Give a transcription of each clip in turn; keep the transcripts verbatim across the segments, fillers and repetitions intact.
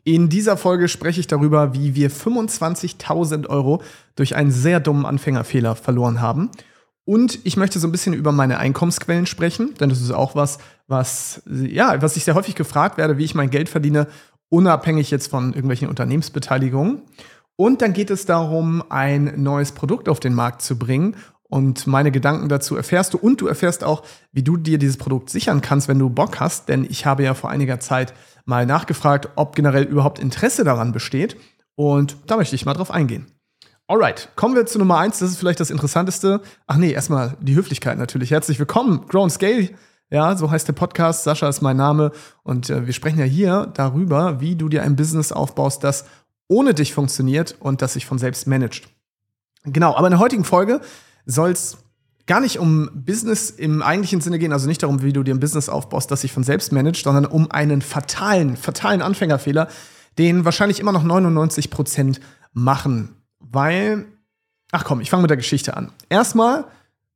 In dieser Folge spreche ich darüber, wie wir fünfundzwanzigtausend Euro durch einen sehr dummen Anfängerfehler verloren haben. Und ich möchte so ein bisschen über meine Einkommensquellen sprechen, denn das ist auch was, was, ja, was ich sehr häufig gefragt werde, wie ich mein Geld verdiene, unabhängig jetzt von irgendwelchen Unternehmensbeteiligungen. Und dann geht es darum, ein neues Produkt auf den Markt zu bringen. Und meine Gedanken dazu erfährst du. Und du erfährst auch, wie du dir dieses Produkt sichern kannst, wenn du Bock hast. Denn ich habe ja vor einiger Zeit mal nachgefragt, ob generell überhaupt Interesse daran besteht. Und da möchte ich mal drauf eingehen. Alright, kommen wir zu Nummer eins. Das ist vielleicht das Interessanteste. Ach nee, erstmal die Höflichkeit natürlich. Herzlich willkommen, Grow and Scale. Ja, so heißt der Podcast. Sascha ist mein Name. Und äh, wir sprechen ja hier darüber, wie du dir ein Business aufbaust, das ohne dich funktioniert und das sich von selbst managt. Genau, aber in der heutigen Folge soll es gar nicht um Business im eigentlichen Sinne gehen, also nicht darum, wie du dir ein Business aufbaust, das sich von selbst managt, sondern um einen fatalen, fatalen Anfängerfehler, den wahrscheinlich immer noch neunundneunzig Prozent machen. Weil, ach komm, ich fange mit der Geschichte an. Erstmal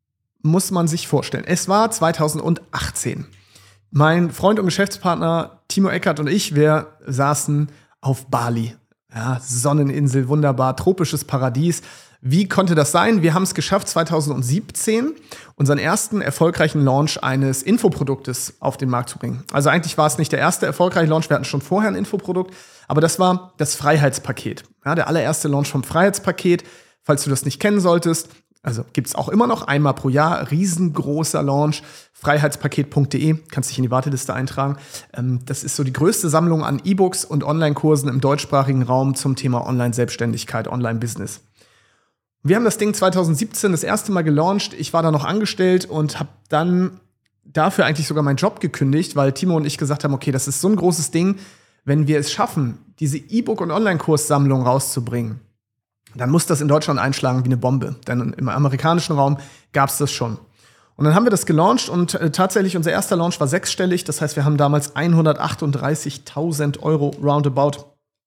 muss man sich vorstellen, es war zweitausendachtzehn. Mein Freund und Geschäftspartner Timo Eckert und ich, wir saßen auf Bali. Ja, Sonneninsel, wunderbar, tropisches Paradies. Wie konnte das sein? Wir haben es geschafft, zweitausendsiebzehn unseren ersten erfolgreichen Launch eines Infoproduktes auf den Markt zu bringen. Also eigentlich war es nicht der erste erfolgreiche Launch, wir hatten schon vorher ein Infoprodukt, aber das war das Freiheitspaket. Ja, der allererste Launch vom Freiheitspaket, falls du das nicht kennen solltest. Also gibt's auch immer noch einmal pro Jahr, riesengroßer Launch, freiheitspaket punkt de, kannst dich in die Warteliste eintragen. Ähm, das ist so die größte Sammlung an E-Books und Online-Kursen im deutschsprachigen Raum zum Thema Online-Selbstständigkeit, Online-Business. Wir haben das Ding zweitausendsiebzehn das erste Mal gelauncht. Ich war da noch angestellt und habe dann dafür eigentlich sogar meinen Job gekündigt, weil Timo und ich gesagt haben, okay, das ist so ein großes Ding, wenn wir es schaffen, diese E-Book- und Online-Kurssammlung rauszubringen, dann muss das in Deutschland einschlagen wie eine Bombe. Denn im amerikanischen Raum gab es das schon. Und dann haben wir das gelauncht und äh, tatsächlich unser erster Launch war sechsstellig. Das heißt, wir haben damals hundertachtunddreißigtausend Euro roundabout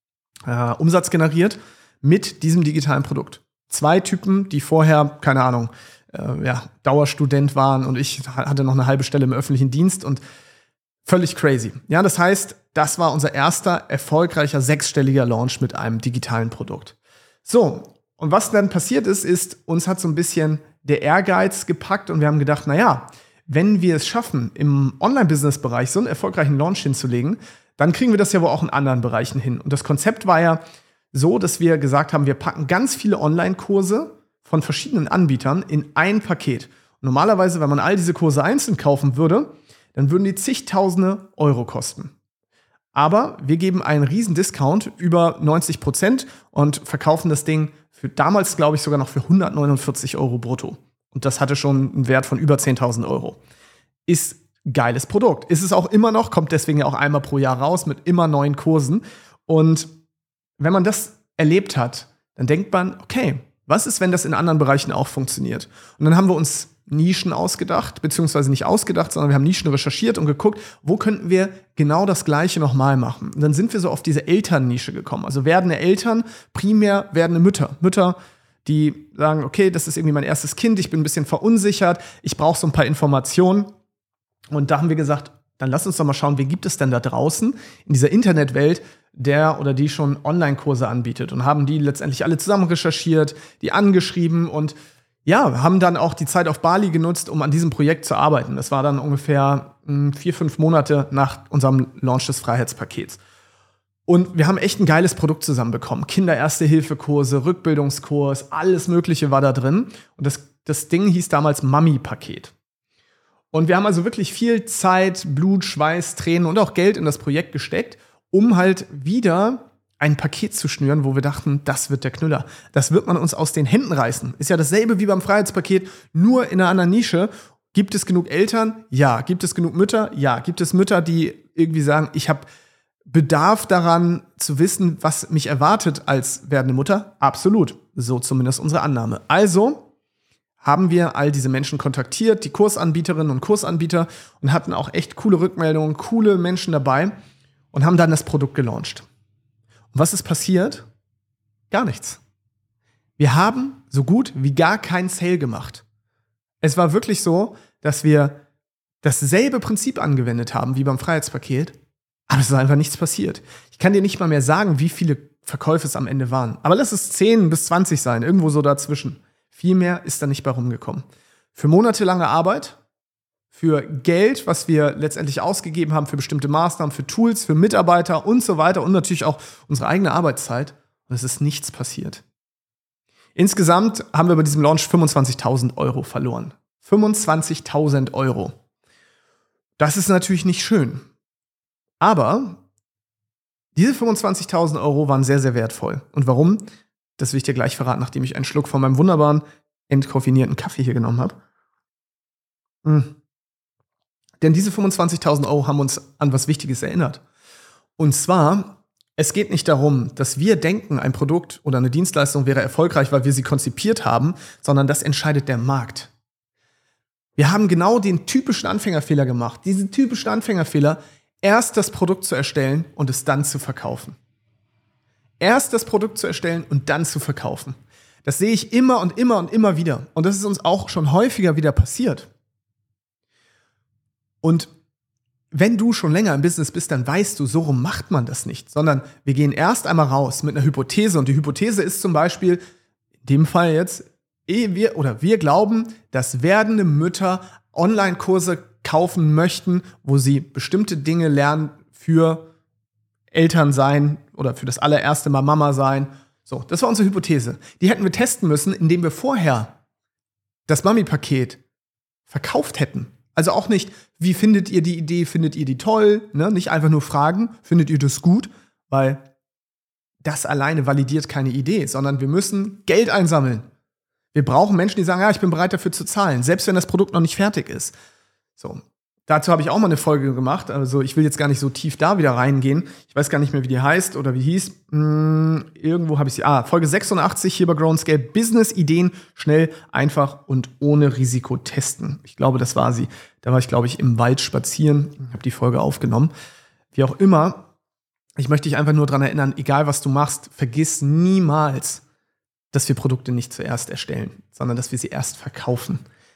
äh, Umsatz generiert mit diesem digitalen Produkt. Zwei Typen, die vorher, keine Ahnung, äh, ja, Dauerstudent waren und ich hatte noch eine halbe Stelle im öffentlichen Dienst und völlig crazy. Ja, das heißt, das war unser erster erfolgreicher sechsstelliger Launch mit einem digitalen Produkt. So, und was dann passiert ist, ist, uns hat so ein bisschen der Ehrgeiz gepackt und wir haben gedacht, naja, wenn wir es schaffen, im Online-Business-Bereich so einen erfolgreichen Launch hinzulegen, dann kriegen wir das ja wohl auch in anderen Bereichen hin. Und das Konzept war ja so, dass wir gesagt haben, wir packen ganz viele Online-Kurse von verschiedenen Anbietern in ein Paket. Und normalerweise, wenn man all diese Kurse einzeln kaufen würde, dann würden die zigtausende Euro kosten. Aber wir geben einen riesen Discount, über neunzig Prozent, und verkaufen das Ding für damals, glaube ich, sogar noch für hundertneunundvierzig Euro brutto. Und das hatte schon einen Wert von über zehntausend Euro. Ist geiles Produkt. Ist es auch immer noch, kommt deswegen ja auch einmal pro Jahr raus mit immer neuen Kursen. Und wenn man das erlebt hat, dann denkt man, okay, was ist, wenn das in anderen Bereichen auch funktioniert? Und dann haben wir uns Nischen ausgedacht, beziehungsweise nicht ausgedacht, sondern wir haben Nischen recherchiert und geguckt, wo könnten wir genau das Gleiche nochmal machen. Und dann sind wir so auf diese Elternnische gekommen. Also werdende Eltern, primär werdende Mütter. Mütter, die sagen, okay, das ist irgendwie mein erstes Kind, ich bin ein bisschen verunsichert, ich brauche so ein paar Informationen. Und da haben wir gesagt, dann lass uns doch mal schauen, wen gibt es denn da draußen in dieser Internetwelt, der oder die schon Online-Kurse anbietet. Und haben die letztendlich alle zusammen recherchiert, die angeschrieben und ja, haben dann auch die Zeit auf Bali genutzt, um an diesem Projekt zu arbeiten. Das war dann ungefähr mh, vier, fünf Monate nach unserem Launch des Freiheitspakets. Und wir haben echt ein geiles Produkt zusammenbekommen. Kinder-Erste-Hilfe-Kurse, Rückbildungskurs, alles Mögliche war da drin. Und das, das Ding hieß damals Mami-Paket. Und wir haben also wirklich viel Zeit, Blut, Schweiß, Tränen und auch Geld in das Projekt gesteckt, um halt wieder ein Paket zu schnüren, wo wir dachten, das wird der Knüller. Das wird man uns aus den Händen reißen. Ist ja dasselbe wie beim Freiheitspaket, nur in einer anderen Nische. Gibt es genug Eltern? Ja. Gibt es genug Mütter? Ja. Gibt es Mütter, die irgendwie sagen, ich habe Bedarf daran zu wissen, was mich erwartet als werdende Mutter? Absolut. So zumindest unsere Annahme. Also haben wir all diese Menschen kontaktiert, die Kursanbieterinnen und Kursanbieter, und hatten auch echt coole Rückmeldungen, coole Menschen dabei und haben dann das Produkt gelauncht. Und was ist passiert? Gar nichts. Wir haben so gut wie gar keinen Sale gemacht. Es war wirklich so, dass wir dasselbe Prinzip angewendet haben wie beim Freiheitspaket, Aber es ist einfach nichts passiert. Ich kann dir nicht mal mehr sagen, wie viele Verkäufe es am Ende waren. Aber lass es zehn bis zwanzig sein, irgendwo so dazwischen. Viel mehr ist da nicht bei rumgekommen. Für monatelange Arbeit, für Geld, was wir letztendlich ausgegeben haben, für bestimmte Maßnahmen, für Tools, für Mitarbeiter und so weiter und natürlich auch unsere eigene Arbeitszeit. Und es ist nichts passiert. Insgesamt haben wir bei diesem Launch fünfundzwanzigtausend Euro verloren. fünfundzwanzigtausend Euro. Das ist natürlich nicht schön. Aber diese fünfundzwanzigtausend Euro waren sehr, sehr wertvoll. Und warum? Das will ich dir gleich verraten, nachdem ich einen Schluck von meinem wunderbaren, entkoffinierten Kaffee hier genommen habe. Mhm. Denn diese fünfundzwanzigtausend Euro haben uns an was Wichtiges erinnert. Und zwar, es geht nicht darum, dass wir denken, ein Produkt oder eine Dienstleistung wäre erfolgreich, weil wir sie konzipiert haben, sondern das entscheidet der Markt. Wir haben genau den typischen Anfängerfehler gemacht. Diesen typischen Anfängerfehler, erst das Produkt zu erstellen und es dann zu verkaufen. Erst das Produkt zu erstellen und dann zu verkaufen. Das sehe ich immer und immer und immer wieder. Und das ist uns auch schon häufiger wieder passiert. Und wenn du schon länger im Business bist, dann weißt du, so rum macht man das nicht. Sondern wir gehen erst einmal raus mit einer Hypothese. Und die Hypothese ist zum Beispiel, in dem Fall jetzt, wir, oder wir glauben, dass werdende Mütter Online-Kurse kaufen möchten, wo sie bestimmte Dinge lernen für Eltern sein oder für das allererste Mal Mama sein. So, das war unsere Hypothese. Die hätten wir testen müssen, indem wir vorher das Mami-Paket verkauft hätten. Also auch nicht, wie findet ihr die Idee, findet ihr die toll? Ne? Nicht einfach nur fragen, findet ihr das gut? Weil das alleine validiert keine Idee, sondern wir müssen Geld einsammeln. Wir brauchen Menschen, die sagen, ja, ich bin bereit dafür zu zahlen, selbst wenn das Produkt noch nicht fertig ist. So, dazu habe ich auch mal eine Folge gemacht. Also ich will jetzt gar nicht so tief da wieder reingehen. Ich weiß gar nicht mehr, wie die heißt oder wie hieß. Hm, irgendwo habe ich sie. Ah, Folge sechsundachtzig hier bei Grown Scale. Business-Ideen schnell, einfach und ohne Risiko testen. Ich glaube, das war sie. Da war ich, glaube ich, im Wald spazieren. Ich habe die Folge aufgenommen. Wie auch immer, ich möchte dich einfach nur daran erinnern, egal was du machst, vergiss niemals, dass wir Produkte nicht zuerst erstellen, sondern dass wir sie erst verkaufen.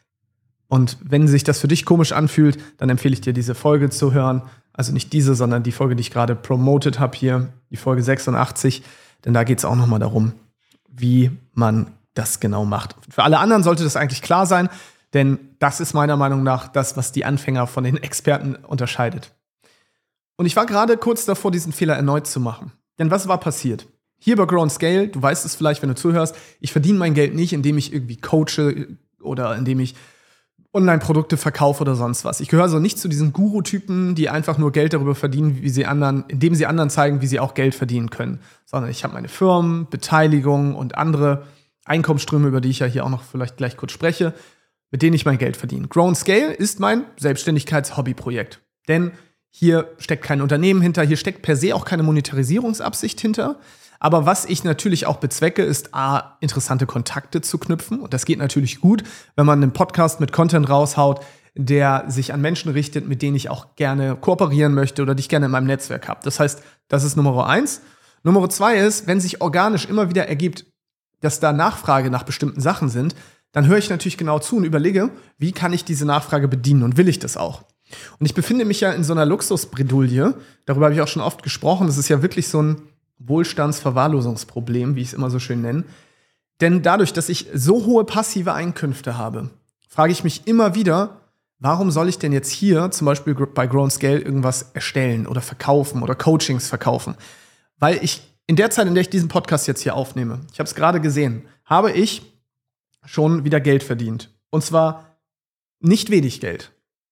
Und wenn sich das für dich komisch anfühlt, dann empfehle ich dir, diese Folge zu hören. Also nicht diese, sondern die Folge, die ich gerade promoted habe hier, die Folge sechsundachtzig. Denn da geht es auch nochmal darum, wie man das genau macht. Für alle anderen sollte das eigentlich klar sein, denn das ist meiner Meinung nach das, was die Anfänger von den Experten unterscheidet. Und ich war gerade kurz davor, diesen Fehler erneut zu machen. Denn was war passiert? Hier bei Grown Scale, du weißt es vielleicht, wenn du zuhörst, ich verdiene mein Geld nicht, indem ich irgendwie coache oder indem ich Online-Produkte verkaufe oder sonst was. Ich gehöre also nicht zu diesen Guru-Typen, die einfach nur Geld darüber verdienen, wie sie anderen, indem sie anderen zeigen, wie sie auch Geld verdienen können. Sondern ich habe meine Firmen, Beteiligung und andere Einkommensströme, über die ich ja hier auch noch vielleicht gleich kurz spreche, mit denen ich mein Geld verdiene. Grown Scale ist mein Selbstständigkeits-Hobby-Projekt. Denn hier steckt kein Unternehmen hinter, hier steckt per se auch keine Monetarisierungsabsicht hinter. Aber was ich natürlich auch bezwecke, ist A, interessante Kontakte zu knüpfen. Und das geht natürlich gut, wenn man einen Podcast mit Content raushaut, der sich an Menschen richtet, mit denen ich auch gerne kooperieren möchte oder die ich gerne in meinem Netzwerk habe. Das heißt, das ist Nummer eins. Nummer zwei ist, wenn sich organisch immer wieder ergibt, dass da Nachfrage nach bestimmten Sachen sind, dann höre ich natürlich genau zu und überlege, wie kann ich diese Nachfrage bedienen und will ich das auch? Und ich befinde mich ja in so einer Luxusbredouille. Darüber habe ich auch schon oft gesprochen. Das ist ja wirklich so ein Wohlstandsverwahrlosungsproblem, wie ich es immer so schön nenne. Denn dadurch, dass ich so hohe passive Einkünfte habe, frage ich mich immer wieder, warum soll ich denn jetzt hier zum Beispiel bei Grown Scale irgendwas erstellen oder verkaufen oder Coachings verkaufen? Weil ich in der Zeit, in der ich diesen Podcast jetzt hier aufnehme, ich habe es gerade gesehen, habe ich schon wieder Geld verdient. Und zwar nicht wenig Geld.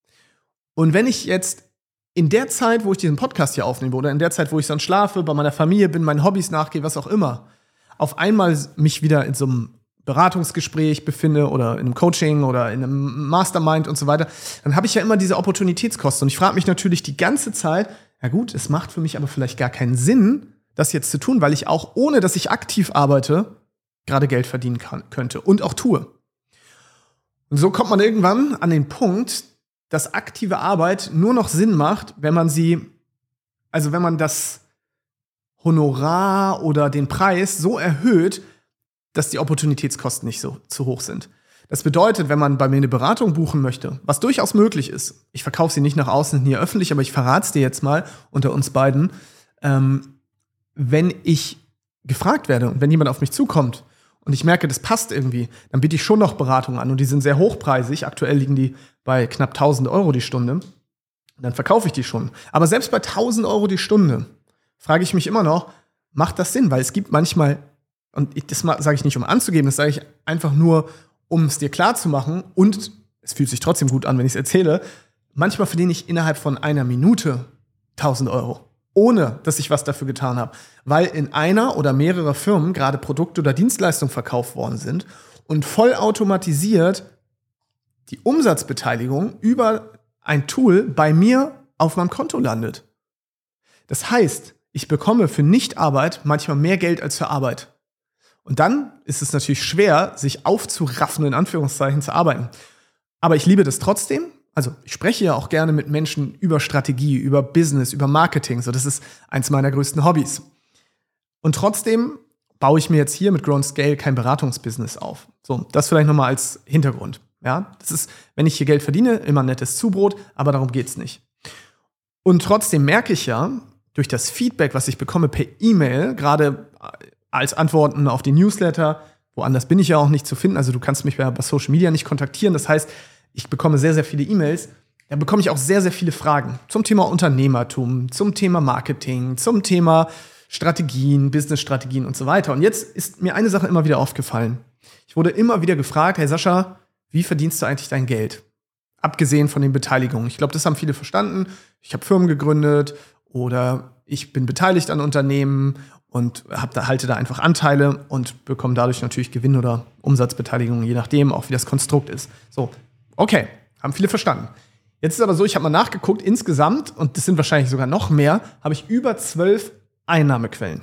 Und wenn ich jetzt in der Zeit, wo ich diesen Podcast hier aufnehme oder in der Zeit, wo ich sonst schlafe, bei meiner Familie bin, meinen Hobbys nachgehe, was auch immer, auf einmal mich wieder in so einem Beratungsgespräch befinde oder in einem Coaching oder in einem Mastermind und so weiter, dann habe ich ja immer diese Opportunitätskosten. Und ich frage mich natürlich die ganze Zeit, ja gut, es macht für mich aber vielleicht gar keinen Sinn, das jetzt zu tun, weil ich auch, ohne dass ich aktiv arbeite, gerade Geld verdienen kann, könnte und auch tue. Und so kommt man irgendwann an den Punkt, dass aktive Arbeit nur noch Sinn macht, wenn man sie, also wenn man das Honorar oder den Preis so erhöht, dass die Opportunitätskosten nicht so zu hoch sind. Das bedeutet, wenn man bei mir eine Beratung buchen möchte, was durchaus möglich ist, ich verkaufe sie nicht nach außen hier öffentlich, aber ich verrate es dir jetzt mal unter uns beiden, ähm, wenn ich gefragt werde und wenn jemand auf mich zukommt und ich merke, das passt irgendwie, dann biete ich schon noch Beratungen an und die sind sehr hochpreisig. Aktuell liegen die bei knapp tausend Euro die Stunde. Dann verkaufe ich die schon. Aber selbst bei tausend Euro die Stunde frage ich mich immer noch, macht das Sinn? Weil es gibt manchmal, und ich, das sage ich nicht, um anzugeben, das sage ich einfach nur, um es dir klar zu machen, und es fühlt sich trotzdem gut an, wenn ich es erzähle, manchmal verdiene ich innerhalb von einer Minute tausend Euro, ohne dass ich was dafür getan habe, weil in einer oder mehrere Firmen gerade Produkte oder Dienstleistungen verkauft worden sind und vollautomatisiert die Umsatzbeteiligung über ein Tool bei mir auf meinem Konto landet. Das heißt, ich bekomme für Nichtarbeit manchmal mehr Geld als für Arbeit. Und dann ist es natürlich schwer, sich aufzuraffen, in Anführungszeichen, zu arbeiten. Aber ich liebe das trotzdem. Also ich spreche ja auch gerne mit Menschen über Strategie, über Business, über Marketing. So, das ist eins meiner größten Hobbys. Und trotzdem baue ich mir jetzt hier mit Grow and Scale kein Beratungsbusiness auf. So, das vielleicht nochmal als Hintergrund. Ja, das ist, wenn ich hier Geld verdiene, immer ein nettes Zubrot, aber darum geht's nicht. Und trotzdem merke ich ja, durch das Feedback, was ich bekomme per E-Mail, gerade als Antworten auf die Newsletter, woanders bin ich ja auch nicht zu finden, also du kannst mich bei Social Media nicht kontaktieren, das heißt, ich bekomme sehr, sehr viele E-Mails, da bekomme ich auch sehr, sehr viele Fragen zum Thema Unternehmertum, zum Thema Marketing, zum Thema Strategien, Business-Strategien und so weiter. Und jetzt ist mir eine Sache immer wieder aufgefallen. Ich wurde immer wieder gefragt, hey Sascha, wie verdienst du eigentlich dein Geld? Abgesehen von den Beteiligungen. Ich glaube, das haben viele verstanden. Ich habe Firmen gegründet oder ich bin beteiligt an Unternehmen und hab da, halte da einfach Anteile und bekomme dadurch natürlich Gewinn oder Umsatzbeteiligung, je nachdem, auch wie das Konstrukt ist. So, okay, haben viele verstanden. Jetzt ist aber so, ich habe mal nachgeguckt, insgesamt, und das sind wahrscheinlich sogar noch mehr, habe ich über zwölf Einnahmequellen.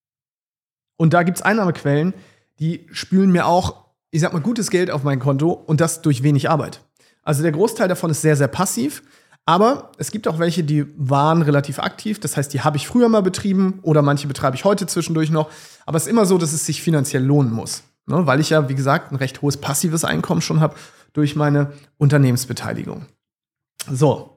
Und da gibt es Einnahmequellen, die spülen mir auch, ich sag mal, gutes Geld auf mein Konto und das durch wenig Arbeit. Also der Großteil davon ist sehr, sehr passiv. Aber es gibt auch welche, die waren relativ aktiv. Das heißt, die habe ich früher mal betrieben oder manche betreibe ich heute zwischendurch noch. Aber es ist immer so, dass es sich finanziell lohnen muss. Ne? Weil ich ja, wie gesagt, ein recht hohes passives Einkommen schon habe durch meine Unternehmensbeteiligung. So.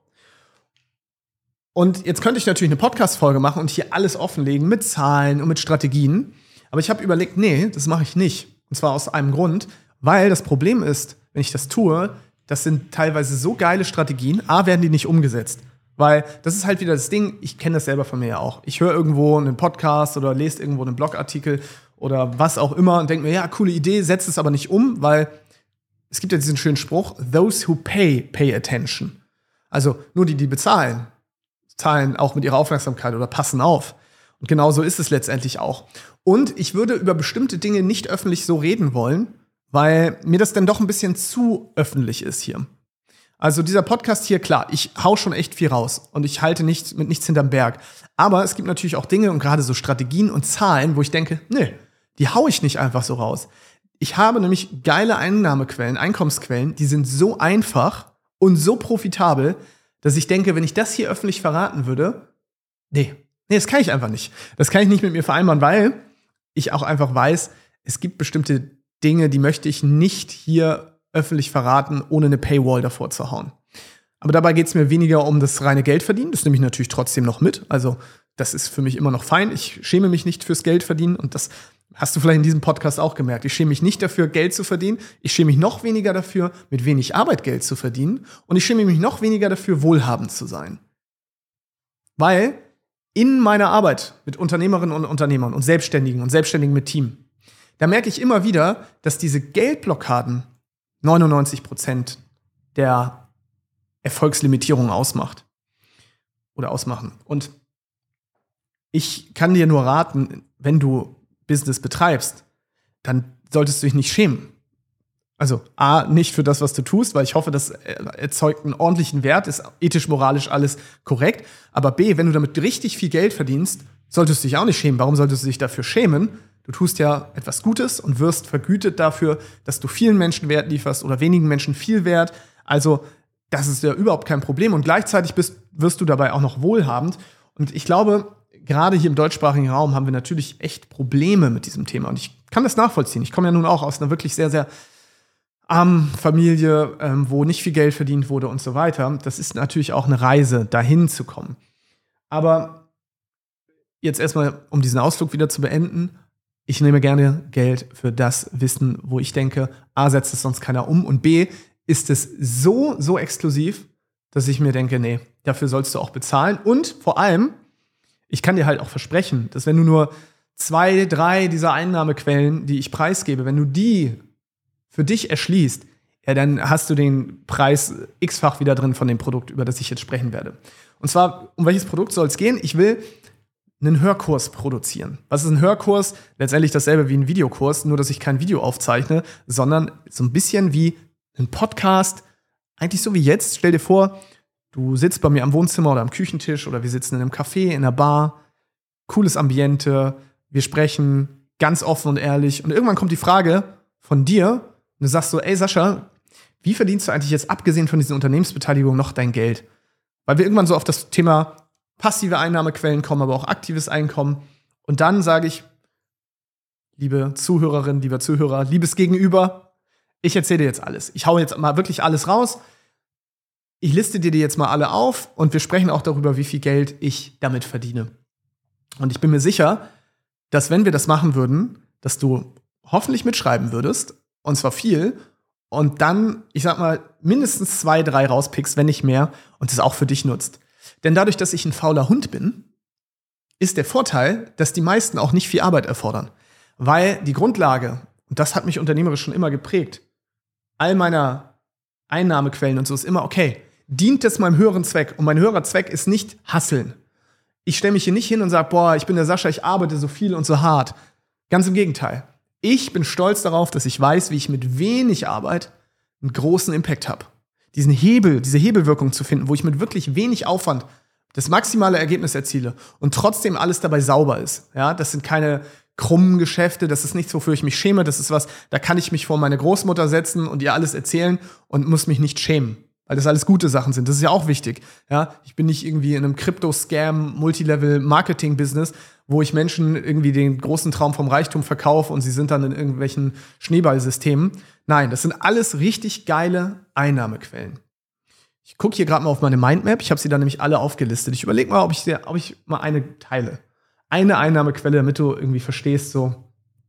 Und jetzt könnte ich natürlich eine Podcast-Folge machen und hier alles offenlegen mit Zahlen und mit Strategien. Aber ich habe überlegt, nee, das mache ich nicht. Und zwar aus einem Grund, weil das Problem ist, wenn ich das tue, das sind teilweise so geile Strategien. A, werden die nicht umgesetzt. Weil das ist halt wieder das Ding, ich kenne das selber von mir ja auch. Ich höre irgendwo einen Podcast oder lese irgendwo einen Blogartikel oder was auch immer und denke mir, ja, coole Idee, setze es aber nicht um, weil es gibt ja diesen schönen Spruch, those who pay, pay attention. Also nur die, die bezahlen, zahlen auch mit ihrer Aufmerksamkeit oder passen auf. Und genau so ist es letztendlich auch. Und ich würde über bestimmte Dinge nicht öffentlich so reden wollen, weil mir das dann doch ein bisschen zu öffentlich ist hier. Also dieser Podcast hier, klar, ich hau schon echt viel raus und ich halte nicht, mit nichts hinterm Berg. Aber es gibt natürlich auch Dinge und gerade so Strategien und Zahlen, wo ich denke, nee, die hau ich nicht einfach so raus. Ich habe nämlich geile Einnahmequellen, Einkommensquellen, die sind so einfach und so profitabel, dass ich denke, wenn ich das hier öffentlich verraten würde, nee, nee, das kann ich einfach nicht. Das kann ich nicht mit mir vereinbaren, weil ich auch einfach weiß, es gibt bestimmte Dinge, die möchte ich nicht hier öffentlich verraten, ohne eine Paywall davor zu hauen. Aber dabei geht es mir weniger um das reine Geldverdienen. Das nehme ich natürlich trotzdem noch mit. Also das ist für mich immer noch fein. Ich schäme mich nicht fürs Geldverdienen. Und das hast du vielleicht in diesem Podcast auch gemerkt. Ich schäme mich nicht dafür, Geld zu verdienen. Ich schäme mich noch weniger dafür, mit wenig Arbeit Geld zu verdienen. Und ich schäme mich noch weniger dafür, wohlhabend zu sein. Weil in meiner Arbeit mit Unternehmerinnen und Unternehmern und Selbstständigen und Selbstständigen mit Team, da merke ich immer wieder, dass diese Geldblockaden neunundneunzig Prozent der Erfolgslimitierung ausmacht oder ausmachen. Und ich kann dir nur raten, wenn du Business betreibst, dann solltest du dich nicht schämen. Also A, nicht für das, was du tust, weil ich hoffe, das erzeugt einen ordentlichen Wert, ist ethisch, moralisch alles korrekt. Aber B, wenn du damit richtig viel Geld verdienst, solltest du dich auch nicht schämen. Warum solltest du dich dafür schämen? Du tust ja etwas Gutes und wirst vergütet dafür, dass du vielen Menschen Wert lieferst oder wenigen Menschen viel Wert. Also das ist ja überhaupt kein Problem. Und gleichzeitig bist, wirst du dabei auch noch wohlhabend. Und ich glaube, gerade hier im deutschsprachigen Raum haben wir natürlich echt Probleme mit diesem Thema. Und ich kann das nachvollziehen. Ich komme ja nun auch aus einer wirklich sehr, sehr armen Familie, ähm, wo nicht viel Geld verdient wurde und so weiter. Das ist natürlich auch eine Reise, dahin zu kommen. Aber jetzt erstmal, um diesen Ausflug wieder zu beenden, ich nehme gerne Geld für das Wissen, wo ich denke, A, setzt es sonst keiner um und B, ist es so, so exklusiv, dass ich mir denke, nee, dafür sollst du auch bezahlen. Und vor allem, ich kann dir halt auch versprechen, dass wenn du nur zwei, drei dieser Einnahmequellen, die ich preisgebe, wenn du die für dich erschließt, ja, dann hast du den Preis x-fach wieder drin von dem Produkt, über das ich jetzt sprechen werde. Und zwar, um welches Produkt soll es gehen? Ich will einen Hörkurs produzieren. Was ist ein Hörkurs? Letztendlich dasselbe wie ein Videokurs, nur dass ich kein Video aufzeichne, sondern so ein bisschen wie ein Podcast. Eigentlich so wie jetzt. Stell dir vor, du sitzt bei mir am Wohnzimmer oder am Küchentisch oder wir sitzen in einem Café, in einer Bar. Cooles Ambiente. Wir sprechen ganz offen und ehrlich. Und irgendwann kommt die Frage von dir und du sagst so, ey Sascha, wie verdienst du eigentlich jetzt abgesehen von diesen Unternehmensbeteiligungen noch dein Geld? Weil wir irgendwann so auf das Thema passive Einnahmequellen kommen, aber auch aktives Einkommen. Und dann sage ich, liebe Zuhörerin, lieber Zuhörer, liebes Gegenüber, ich erzähle dir jetzt alles. Ich hau jetzt mal wirklich alles raus. Ich liste dir die jetzt mal alle auf und wir sprechen auch darüber, wie viel Geld ich damit verdiene. Und ich bin mir sicher, dass wenn wir das machen würden, dass du hoffentlich mitschreiben würdest, und zwar viel, und dann, ich sag mal, mindestens zwei, drei rauspickst, wenn nicht mehr, und das auch für dich nutzt. Denn dadurch, dass ich ein fauler Hund bin, ist der Vorteil, dass die meisten auch nicht viel Arbeit erfordern. Weil die Grundlage, und das hat mich unternehmerisch schon immer geprägt, all meiner Einnahmequellen und so ist immer, okay, dient das meinem höheren Zweck? Und mein höherer Zweck ist nicht Hasseln. Ich stelle mich hier nicht hin und sage, boah, ich bin der Sascha, ich arbeite so viel und so hart. Ganz im Gegenteil. Ich bin stolz darauf, dass ich weiß, wie ich mit wenig Arbeit einen großen Impact habe. Diesen Hebel, diese Hebelwirkung zu finden, wo ich mit wirklich wenig Aufwand das maximale Ergebnis erziele und trotzdem alles dabei sauber ist. Ja, das sind keine krummen Geschäfte, das ist nichts, wofür ich mich schäme, das ist was, da kann ich mich vor meine Großmutter setzen und ihr alles erzählen und muss mich nicht schämen, weil das alles gute Sachen sind. Das ist ja auch wichtig. Ja, ich bin nicht irgendwie in einem Crypto-Scam, Multilevel-Marketing-Business, wo ich Menschen irgendwie den großen Traum vom Reichtum verkaufe und sie sind dann in irgendwelchen Schneeballsystemen. Nein, das sind alles richtig geile Einnahmequellen. Ich gucke hier gerade mal auf meine Mindmap. Ich habe sie da nämlich alle aufgelistet. Ich überlege mal, ob ich, sehr, ob ich mal eine teile. Eine Einnahmequelle, damit du irgendwie verstehst, so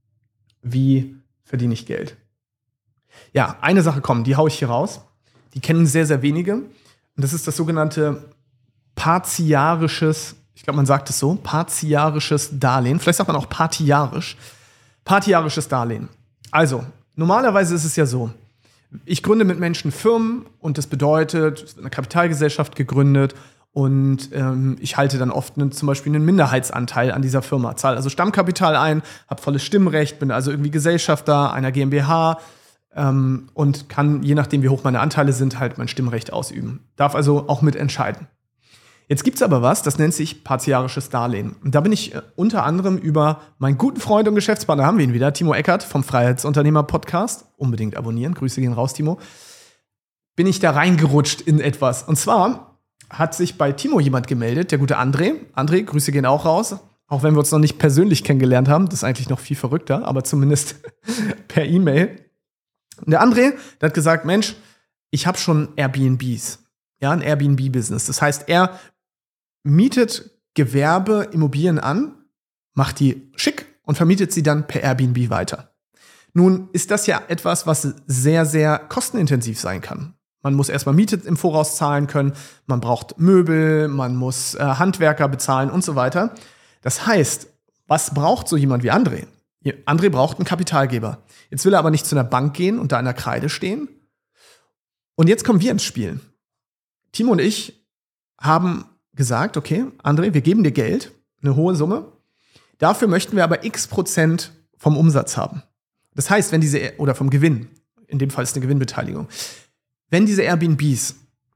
wie verdiene ich Geld. Ja, eine Sache, komm, die haue ich hier raus. Die kennen sehr, sehr wenige. Und das ist das sogenannte partiarisches, ich glaube, man sagt es so, partiarisches Darlehen. Vielleicht sagt man auch partiarisch. Partiarisches Darlehen. Also, normalerweise ist es ja so, ich gründe mit Menschen Firmen und das bedeutet, es wird eine Kapitalgesellschaft gegründet und ähm, ich halte dann oft einen, zum Beispiel einen Minderheitsanteil an dieser Firma, zahle also Stammkapital ein, habe volles Stimmrecht, bin also irgendwie Gesellschafter einer GmbH ähm, und kann, je nachdem wie hoch meine Anteile sind, halt mein Stimmrecht ausüben. Darf also auch mitentscheiden. Jetzt gibt's aber was, das nennt sich partiarisches Darlehen. Und da bin ich äh, unter anderem über meinen guten Freund und Geschäftspartner, haben wir ihn wieder, Timo Eckert vom Freiheitsunternehmer-Podcast. Unbedingt abonnieren, Grüße gehen raus, Timo. Bin ich da reingerutscht in etwas. Und zwar hat sich bei Timo jemand gemeldet, der gute André. André, Grüße gehen auch raus. Auch wenn wir uns noch nicht persönlich kennengelernt haben. Das ist eigentlich noch viel verrückter, aber zumindest per E-Mail. Und der André, der hat gesagt, Mensch, ich habe schon Airbnbs. Ja, ein Airbnb-Business. Das heißt, er mietet Gewerbeimmobilien an, macht die schick und vermietet sie dann per Airbnb weiter. Nun ist das ja etwas, was sehr, sehr kostenintensiv sein kann. Man muss erstmal Miete im Voraus zahlen können, man braucht Möbel, man muss äh, Handwerker bezahlen und so weiter. Das heißt, was braucht so jemand wie André? André braucht einen Kapitalgeber. Jetzt will er aber nicht zu einer Bank gehen und da in der Kreide stehen. Und jetzt kommen wir ins Spiel. Timo und ich haben gesagt, okay, André, wir geben dir Geld, eine hohe Summe. Dafür möchten wir aber x Prozent vom Umsatz haben. Das heißt, wenn diese, oder vom Gewinn, in dem Fall ist eine Gewinnbeteiligung, wenn diese Airbnbs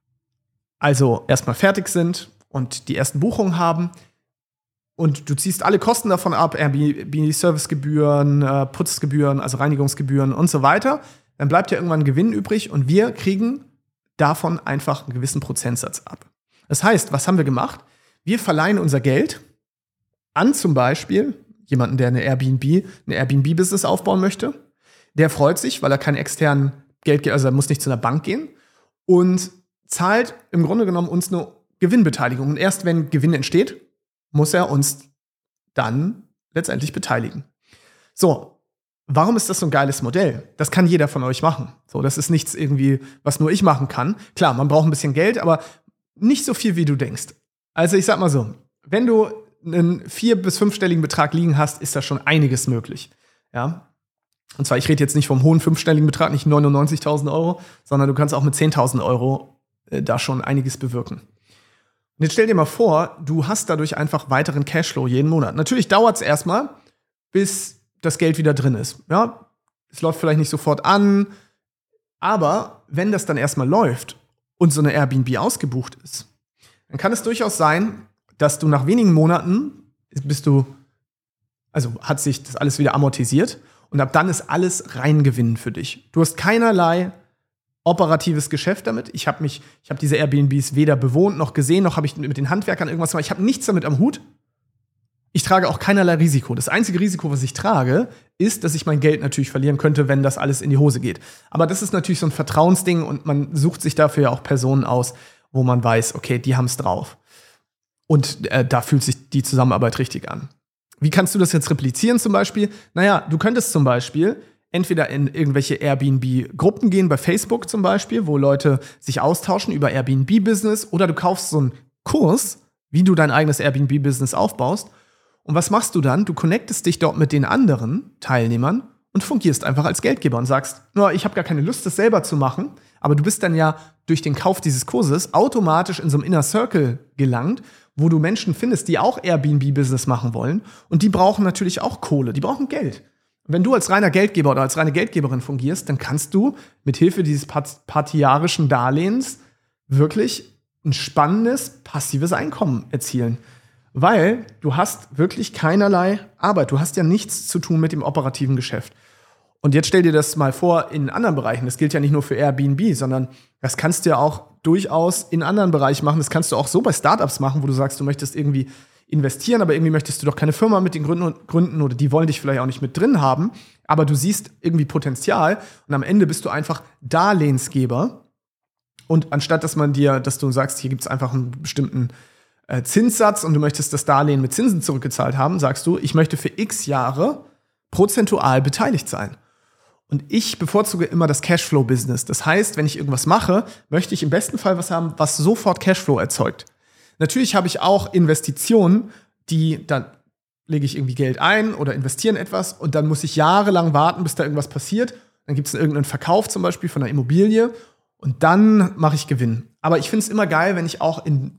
also erstmal fertig sind und die ersten Buchungen haben und du ziehst alle Kosten davon ab, Airbnb-Servicegebühren, äh, Putzgebühren, also Reinigungsgebühren und so weiter, dann bleibt ja irgendwann ein Gewinn übrig und wir kriegen davon einfach einen gewissen Prozentsatz ab. Das heißt, was haben wir gemacht? Wir verleihen unser Geld an zum Beispiel jemanden, der eine Airbnb, ein Airbnb-Business aufbauen möchte. Der freut sich, weil er keinen externen Geld, also er muss nicht zu einer Bank gehen und zahlt im Grunde genommen uns eine Gewinnbeteiligung. Und erst wenn Gewinn entsteht, muss er uns dann letztendlich beteiligen. So, warum ist das so ein geiles Modell? Das kann jeder von euch machen. So, das ist nichts irgendwie, was nur ich machen kann. Klar, man braucht ein bisschen Geld, aber nicht so viel, wie du denkst. Also ich sag mal so, wenn du einen vier- bis fünfstelligen Betrag liegen hast, ist da schon einiges möglich. Ja? Und zwar, ich rede jetzt nicht vom hohen fünfstelligen Betrag, nicht neunundneunzigtausend Euro, sondern du kannst auch mit zehntausend Euro äh, da schon einiges bewirken. Und jetzt stell dir mal vor, du hast dadurch einfach weiteren Cashflow jeden Monat. Natürlich dauert es erstmal, bis das Geld wieder drin ist. Ja? Es läuft vielleicht nicht sofort an, aber wenn das dann erstmal läuft und so eine Airbnb ausgebucht ist, dann kann es durchaus sein, dass du nach wenigen Monaten bist du, also hat sich das alles wieder amortisiert und ab dann ist alles Reingewinn für dich. Du hast keinerlei operatives Geschäft damit. Ich habe mich, ich habe diese Airbnbs weder bewohnt noch gesehen, noch habe ich mit den Handwerkern irgendwas gemacht. Ich habe nichts damit am Hut. Ich trage auch keinerlei Risiko. Das einzige Risiko, was ich trage, ist, dass ich mein Geld natürlich verlieren könnte, wenn das alles in die Hose geht. Aber das ist natürlich so ein Vertrauensding und man sucht sich dafür ja auch Personen aus, wo man weiß, okay, die haben es drauf. Und äh, da fühlt sich die Zusammenarbeit richtig an. Wie kannst du das jetzt replizieren zum Beispiel? Naja, du könntest zum Beispiel entweder in irgendwelche Airbnb-Gruppen gehen, bei Facebook zum Beispiel, wo Leute sich austauschen über Airbnb-Business, oder du kaufst so einen Kurs, wie du dein eigenes Airbnb-Business aufbaust. Und was machst du dann? Du connectest dich dort mit den anderen Teilnehmern und fungierst einfach als Geldgeber und sagst, no, ich habe gar keine Lust, das selber zu machen, aber du bist dann ja durch den Kauf dieses Kurses automatisch in so einem Inner Circle gelangt, wo du Menschen findest, die auch Airbnb-Business machen wollen, und die brauchen natürlich auch Kohle, die brauchen Geld. Wenn du als reiner Geldgeber oder als reine Geldgeberin fungierst, dann kannst du mit Hilfe dieses partiarischen Darlehens wirklich ein spannendes, passives Einkommen erzielen. Weil du hast wirklich keinerlei Arbeit. Du hast ja nichts zu tun mit dem operativen Geschäft. Und jetzt stell dir das mal vor in anderen Bereichen. Das gilt ja nicht nur für Airbnb, sondern das kannst du ja auch durchaus in anderen Bereichen machen. Das kannst du auch so bei Startups machen, wo du sagst, du möchtest irgendwie investieren, aber irgendwie möchtest du doch keine Firma mit den Gründen, Gründen oder die wollen dich vielleicht auch nicht mit drin haben, aber du siehst irgendwie Potenzial und am Ende bist du einfach Darlehensgeber. Und anstatt, dass man dir, dass du sagst, hier gibt es einfach einen bestimmten äh, Zinssatz und du möchtest das Darlehen mit Zinsen zurückgezahlt haben, sagst du, ich möchte für x Jahre prozentual beteiligt sein. Und ich bevorzuge immer das Cashflow-Business. Das heißt, wenn ich irgendwas mache, möchte ich im besten Fall was haben, was sofort Cashflow erzeugt. Natürlich habe ich auch Investitionen, die, dann lege ich irgendwie Geld ein oder investiere in etwas und dann muss ich jahrelang warten, bis da irgendwas passiert. Dann gibt es irgendeinen Verkauf zum Beispiel von einer Immobilie und dann mache ich Gewinn. Aber ich finde es immer geil, wenn ich auch in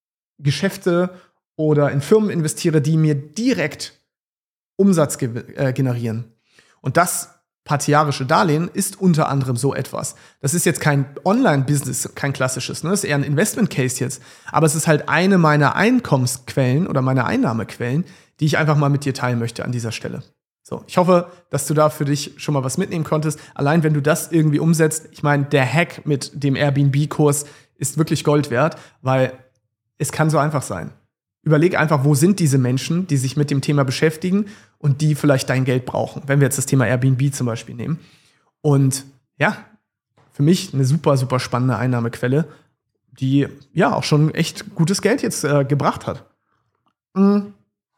Geschäfte oder in Firmen investiere, die mir direkt Umsatz ge- äh, generieren. Und das partiarische Darlehen ist unter anderem so etwas. Das ist jetzt kein Online-Business, kein klassisches, ne? Das ist eher ein Investment-Case jetzt. Aber es ist halt eine meiner Einkommensquellen oder meiner Einnahmequellen, die ich einfach mal mit dir teilen möchte an dieser Stelle. So, ich hoffe, dass du da für dich schon mal was mitnehmen konntest. Allein wenn du das irgendwie umsetzt, ich meine, der Hack mit dem Airbnb-Kurs ist wirklich Gold wert, weil es kann so einfach sein. Überleg einfach, wo sind diese Menschen, die sich mit dem Thema beschäftigen und die vielleicht dein Geld brauchen, wenn wir jetzt das Thema Airbnb zum Beispiel nehmen. Und ja, für mich eine super, super spannende Einnahmequelle, die ja auch schon echt gutes Geld jetzt äh, gebracht hat. Mhm.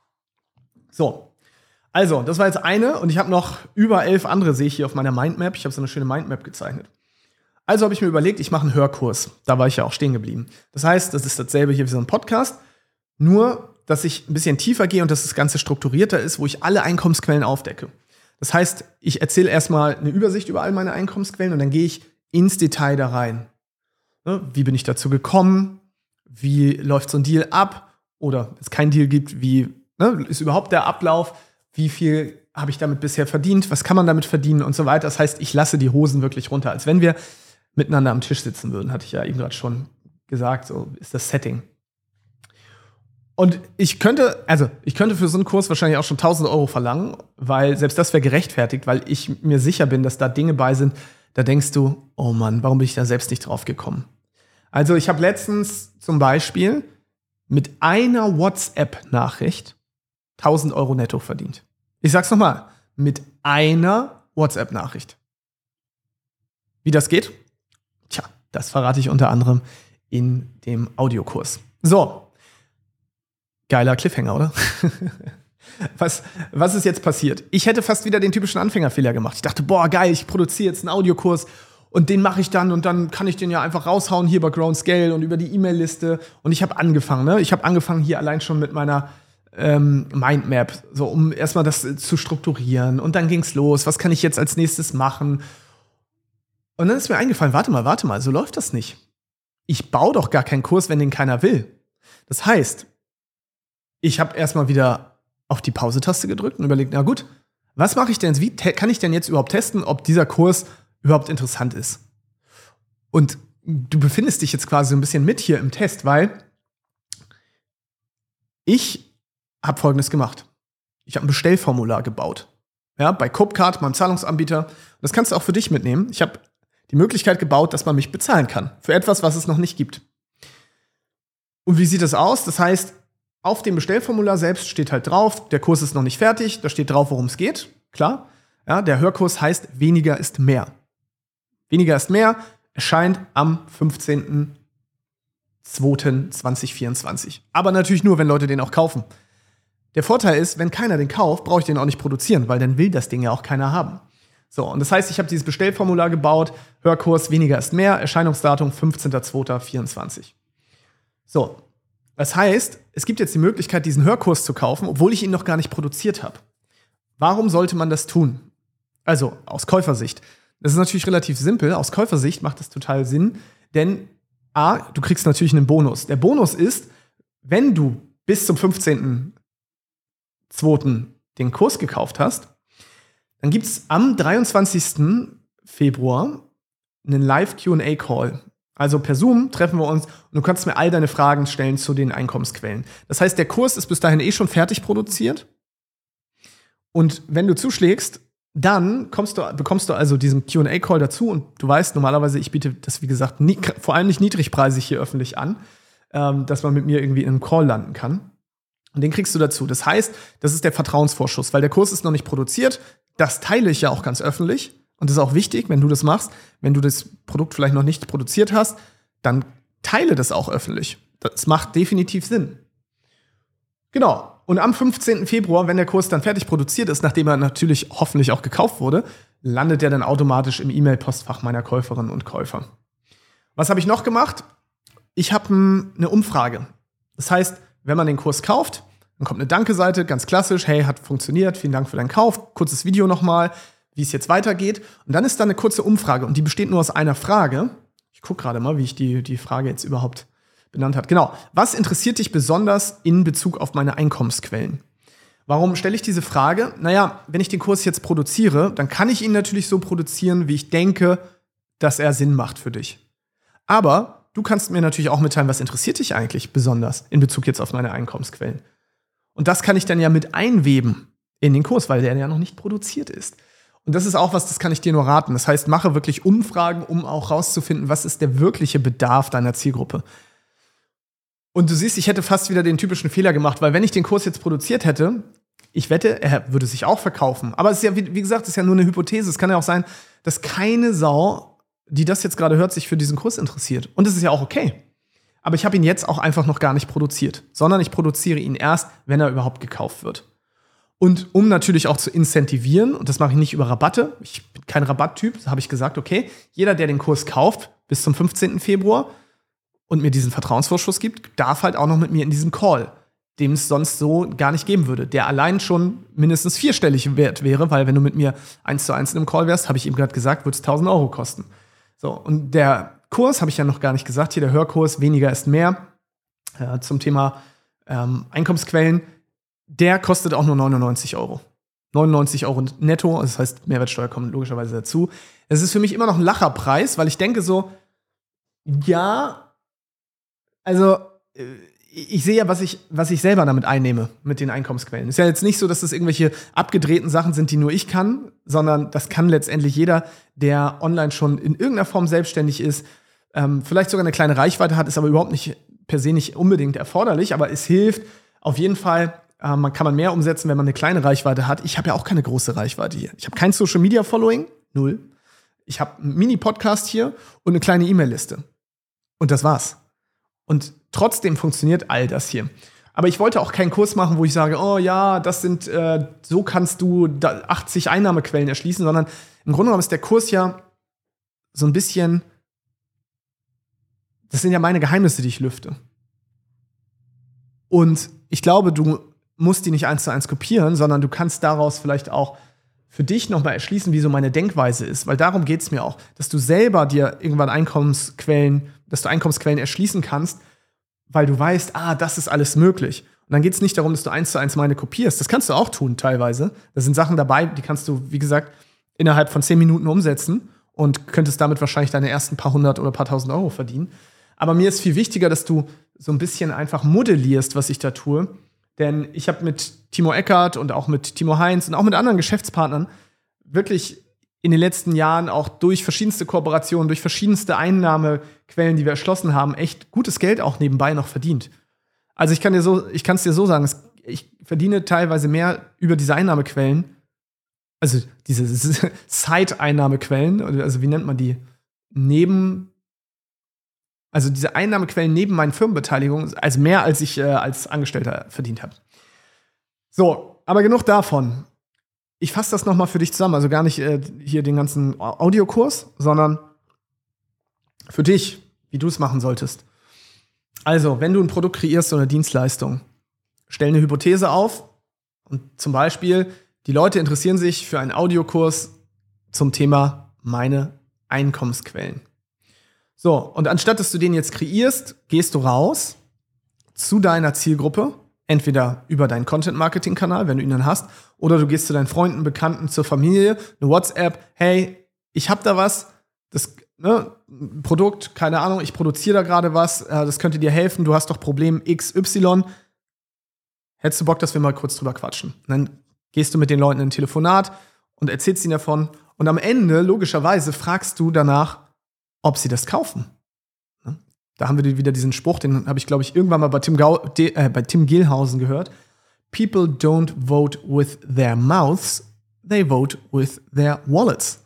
So, also, das war jetzt eine und ich habe noch über elf andere, sehe ich hier auf meiner Mindmap. Ich habe so eine schöne Mindmap gezeichnet. Also habe ich mir überlegt, ich mache einen Hörkurs. Da war ich ja auch stehen geblieben. Das heißt, das ist dasselbe hier wie so ein Podcast. Nur, dass ich ein bisschen tiefer gehe und dass das Ganze strukturierter ist, wo ich alle Einkommensquellen aufdecke. Das heißt, ich erzähle erstmal eine Übersicht über all meine Einkommensquellen und dann gehe ich ins Detail da rein. Wie bin ich dazu gekommen? Wie läuft so ein Deal ab? Oder wenn es keinen Deal gibt, wie ne, ist überhaupt der Ablauf? Wie viel habe ich damit bisher verdient? Was kann man damit verdienen und so weiter? Das heißt, ich lasse die Hosen wirklich runter, als wenn wir miteinander am Tisch sitzen würden, hatte ich ja eben gerade schon gesagt. So ist das Setting. Und ich könnte, also ich könnte für so einen Kurs wahrscheinlich auch schon tausend Euro verlangen, weil selbst das wäre gerechtfertigt, weil ich mir sicher bin, dass da Dinge bei sind, da denkst du, oh Mann, warum bin ich da selbst nicht drauf gekommen? Also ich habe letztens zum Beispiel mit einer WhatsApp-Nachricht tausend Euro netto verdient. Ich sag's nochmal, mit einer WhatsApp-Nachricht. Wie das geht? Tja, das verrate ich unter anderem in dem Audiokurs. So, geiler Cliffhanger, oder? Was, was ist jetzt passiert? Ich hätte fast wieder den typischen Anfängerfehler gemacht. Ich dachte, boah, geil, ich produziere jetzt einen Audiokurs und den mache ich dann und dann kann ich den ja einfach raushauen hier bei Grow and Scale und über die E-Mail-Liste. Und ich habe angefangen, ne? Ich habe angefangen hier allein schon mit meiner ähm, Mindmap, so um erstmal das zu strukturieren. Und dann ging's los. Was kann ich jetzt als nächstes machen? Und dann ist mir eingefallen, warte mal, warte mal, so läuft das nicht. Ich baue doch gar keinen Kurs, wenn den keiner will. Das heißt, ich habe erstmal wieder auf die Pause-Taste gedrückt und überlegt, na gut, was mache ich denn, wie te- kann ich denn jetzt überhaupt testen, ob dieser Kurs überhaupt interessant ist? Und du befindest dich jetzt quasi so ein bisschen mit hier im Test, weil ich habe Folgendes gemacht. Ich habe ein Bestellformular gebaut. Ja, bei Copecard, meinem Zahlungsanbieter. Das kannst du auch für dich mitnehmen. Ich habe die Möglichkeit gebaut, dass man mich bezahlen kann. Für etwas, was es noch nicht gibt. Und wie sieht das aus? Das heißt, auf dem Bestellformular selbst steht halt drauf, der Kurs ist noch nicht fertig, da steht drauf, worum es geht, klar. Ja, der Hörkurs heißt Weniger ist mehr. Weniger ist mehr erscheint am fünfzehnten zweiten zweitausendvierundzwanzig. Aber natürlich nur, wenn Leute den auch kaufen. Der Vorteil ist, wenn keiner den kauft, brauche ich den auch nicht produzieren, weil dann will das Ding ja auch keiner haben. So, und das heißt, ich habe dieses Bestellformular gebaut, Hörkurs Weniger ist mehr, Erscheinungsdatum fünfzehnten zweiten vierundzwanzig. So, das heißt, es gibt jetzt die Möglichkeit, diesen Hörkurs zu kaufen, obwohl ich ihn noch gar nicht produziert habe. Warum sollte man das tun? Also, aus Käufersicht. Das ist natürlich relativ simpel. Aus Käufersicht macht das total Sinn, denn A, du kriegst natürlich einen Bonus. Der Bonus ist, wenn du bis zum fünfzehnten zweiten den Kurs gekauft hast, dann gibt es am dreiundzwanzigsten Februar einen Live-Q and A-Call. Also per Zoom treffen wir uns und du kannst mir all deine Fragen stellen zu den Einkommensquellen. Das heißt, der Kurs ist bis dahin eh schon fertig produziert. Und wenn du zuschlägst, dann kommst du, bekommst du also diesen Q and A-Call dazu. Und du weißt normalerweise, ich biete das, wie gesagt, nie, vor allem nicht niedrigpreisig hier öffentlich an, ähm, dass man mit mir irgendwie in einem Call landen kann. Und den kriegst du dazu. Das heißt, das ist der Vertrauensvorschuss, weil der Kurs ist noch nicht produziert. Das teile ich ja auch ganz öffentlich. Und das ist auch wichtig, wenn du das machst. Wenn du das Produkt vielleicht noch nicht produziert hast, dann teile das auch öffentlich. Das macht definitiv Sinn. Genau. Und am fünfzehnten Februar, wenn der Kurs dann fertig produziert ist, nachdem er natürlich hoffentlich auch gekauft wurde, landet er dann automatisch im E-Mail-Postfach meiner Käuferinnen und Käufer. Was habe ich noch gemacht? Ich habe eine Umfrage. Das heißt, wenn man den Kurs kauft, dann kommt eine Danke-Seite, ganz klassisch. Hey, hat funktioniert, vielen Dank für deinen Kauf. Kurzes Video nochmal, wie es jetzt weitergeht. Und dann ist da eine kurze Umfrage und die besteht nur aus einer Frage. Ich gucke gerade mal, wie ich die, die Frage jetzt überhaupt benannt habe. Genau. Was interessiert dich besonders in Bezug auf meine Einkommensquellen? Warum stelle ich diese Frage? Naja, wenn ich den Kurs jetzt produziere, dann kann ich ihn natürlich so produzieren, wie ich denke, dass er Sinn macht für dich. Aber du kannst mir natürlich auch mitteilen, was interessiert dich eigentlich besonders in Bezug jetzt auf meine Einkommensquellen. Und das kann ich dann ja mit einweben in den Kurs, weil der ja noch nicht produziert ist. Und das ist auch was, das kann ich dir nur raten. Das heißt, mache wirklich Umfragen, um auch rauszufinden, was ist der wirkliche Bedarf deiner Zielgruppe. Und du siehst, ich hätte fast wieder den typischen Fehler gemacht, weil wenn ich den Kurs jetzt produziert hätte, ich wette, er würde sich auch verkaufen. Aber es ist ja, wie, wie gesagt, es ist ja nur eine Hypothese. Es kann ja auch sein, dass keine Sau, die das jetzt gerade hört, sich für diesen Kurs interessiert. Und das ist ja auch okay. Aber ich habe ihn jetzt auch einfach noch gar nicht produziert, sondern ich produziere ihn erst, wenn er überhaupt gekauft wird. Und um natürlich auch zu incentivieren, und das mache ich nicht über Rabatte, ich bin kein Rabatttyp, da habe ich gesagt, okay, jeder, der den Kurs kauft bis zum fünfzehnten Februar und mir diesen Vertrauensvorschuss gibt, darf halt auch noch mit mir in diesem Call, dem es sonst so gar nicht geben würde, der allein schon mindestens vierstellig wert wäre, weil wenn du mit mir eins zu eins in einem Call wärst, habe ich eben gerade gesagt, würde es tausend Euro kosten. So, und der Kurs, habe ich ja noch gar nicht gesagt, hier der Hörkurs Weniger ist mehr, äh, zum Thema ähm, Einkommensquellen, der kostet auch nur neunundneunzig Euro. neunundneunzig Euro netto, das heißt, Mehrwertsteuer kommt logischerweise dazu. Es ist für mich immer noch ein Lacherpreis, weil ich denke so, ja, also ich sehe ja, was ich, was ich selber damit einnehme, mit den Einkommensquellen. Ist ja jetzt nicht so, dass das irgendwelche abgedrehten Sachen sind, die nur ich kann, sondern das kann letztendlich jeder, der online schon in irgendeiner Form selbstständig ist, ähm, vielleicht sogar eine kleine Reichweite hat, ist aber überhaupt nicht per se nicht unbedingt erforderlich, aber es hilft auf jeden Fall. Äh, man kann man mehr umsetzen, wenn man eine kleine Reichweite hat. Ich habe ja auch keine große Reichweite hier. Ich habe kein Social Media Following, null. Ich habe einen Mini-Podcast hier und eine kleine E-Mail-Liste. Und das war's. Und trotzdem funktioniert all das hier. Aber ich wollte auch keinen Kurs machen, wo ich sage, oh ja, das sind, äh, so kannst du achtzig Einnahmequellen erschließen, sondern im Grunde genommen ist der Kurs ja so ein bisschen, das sind ja meine Geheimnisse, die ich lüfte. Und ich glaube, du musst die nicht eins zu eins kopieren, sondern du kannst daraus vielleicht auch für dich nochmal erschließen, wie so meine Denkweise ist. Weil darum geht es mir auch, dass du selber dir irgendwann Einkommensquellen, dass du Einkommensquellen erschließen kannst, weil du weißt, ah, das ist alles möglich. Und dann geht es nicht darum, dass du eins zu eins meine kopierst. Das kannst du auch tun teilweise. Da sind Sachen dabei, die kannst du, wie gesagt, innerhalb von zehn Minuten umsetzen und könntest damit wahrscheinlich deine ersten paar hundert oder paar tausend Euro verdienen. Aber mir ist viel wichtiger, dass du so ein bisschen einfach modellierst, was ich da tue. Denn ich habe mit Timo Eckert und auch mit Timo Heinz und auch mit anderen Geschäftspartnern wirklich in den letzten Jahren auch durch verschiedenste Kooperationen, durch verschiedenste Einnahmequellen, die wir erschlossen haben, echt gutes Geld auch nebenbei noch verdient. Also ich kann dir so, ich kann es dir so sagen, ich verdiene teilweise mehr über diese Einnahmequellen, also diese Side-Einnahmequellen, also wie nennt man die? Neben Also diese Einnahmequellen neben meinen Firmenbeteiligungen, also mehr als ich äh, als Angestellter verdient habe. So, aber genug davon. Ich fasse das nochmal für dich zusammen, also gar nicht äh, hier den ganzen Audiokurs, sondern für dich, wie du es machen solltest. Also, wenn du ein Produkt kreierst oder eine Dienstleistung, stell eine Hypothese auf und zum Beispiel, die Leute interessieren sich für einen Audiokurs zum Thema meine Einkommensquellen. So, und anstatt, dass du den jetzt kreierst, gehst du raus zu deiner Zielgruppe, entweder über deinen Content-Marketing-Kanal, wenn du ihn dann hast, oder du gehst zu deinen Freunden, Bekannten, zur Familie, eine WhatsApp, hey, ich hab da was, das ne, Produkt, keine Ahnung, ich produziere da gerade was, äh, das könnte dir helfen, du hast doch Problem X Y. Hättest du Bock, dass wir mal kurz drüber quatschen? Und dann gehst du mit den Leuten in ein Telefonat und erzählst ihnen davon. Und am Ende, logischerweise, fragst du danach, ob sie das kaufen. Da haben wir wieder diesen Spruch, den habe ich, glaube ich, irgendwann mal bei Tim, Gau, de, äh, bei Tim Gehlhausen gehört. People don't vote with their mouths, they vote with their wallets.